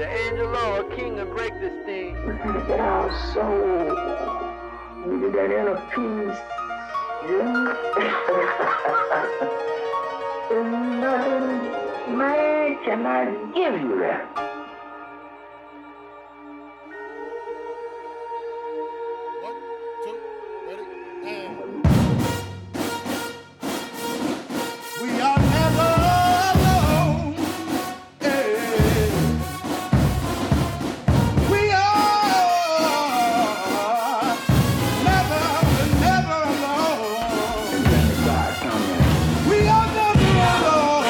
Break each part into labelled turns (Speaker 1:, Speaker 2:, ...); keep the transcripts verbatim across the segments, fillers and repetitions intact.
Speaker 1: the angel or king and break this thing.
Speaker 2: We gotta get our soul. We get that inner peace. Yeah. And nothing man cannot give you that.
Speaker 3: One, two, ready, and we are never alone. Yeah. We are never, never alone.
Speaker 2: And then the God come in.
Speaker 3: We are never alone.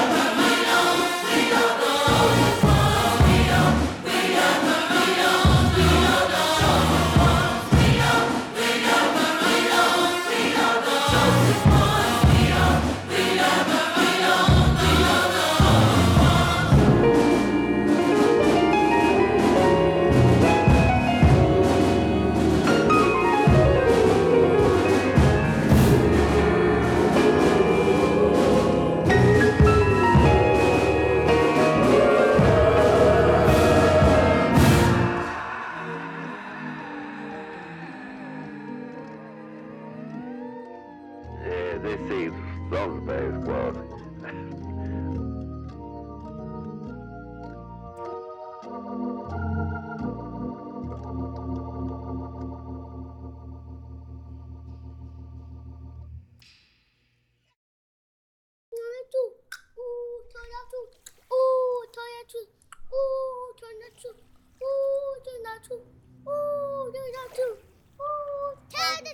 Speaker 1: Yeah, they say Salzburg squad.
Speaker 4: Ooh, tornado. Ooh, tornado. Ooh, tornado. Ooh, tornado. Ooh, tornado. Ooh, tornado.